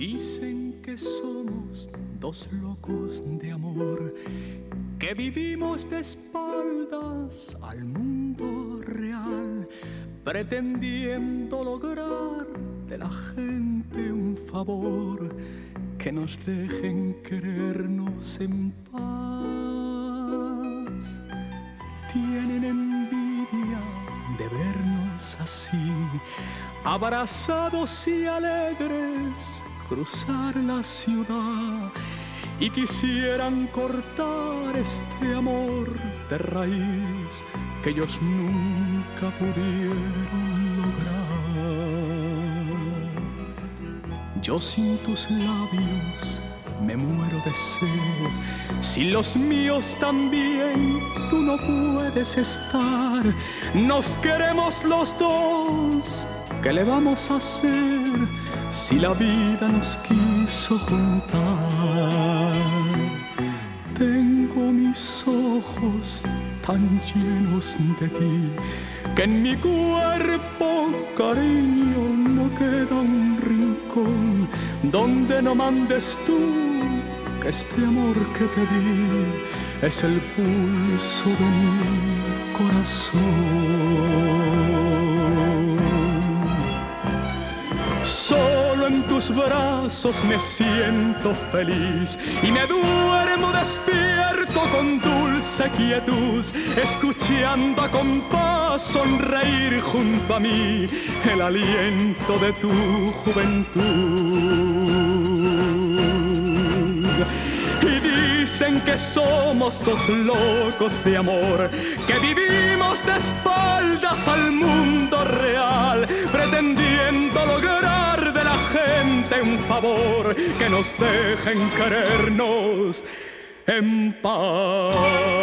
Dicen que somos dos locos de amor, que vivimos de espaldas al mundo real, pretendiendo lograr de la gente un favor, que nos dejen querernos en paz. Tienen envidia de vernos así, abrazados y alegres, cruzar la ciudad, y quisieran cortar este amor de raíz que ellos nunca pudieron lograr. Yo sin tus labios me muero de sed, si los míos también tú no puedes estar. Nos queremos los dos, ¿qué le vamos a hacer si la vida nos quiso juntar? Tengo mis ojos tan llenos de ti, que en mi cuerpo, cariño, no queda un rincón donde no mandes tú, que este amor que te di es el pulso de mi corazón. Solo en tus brazos me siento feliz y me duermo despierto con dulce quietud, escuchando a compás sonreír junto a mí el aliento de tu juventud. Y dicen que somos dos locos de amor, que vivimos de espaldas al mundo real, pretendiendo lograr de la gente un favor, que nos dejen querernos en paz.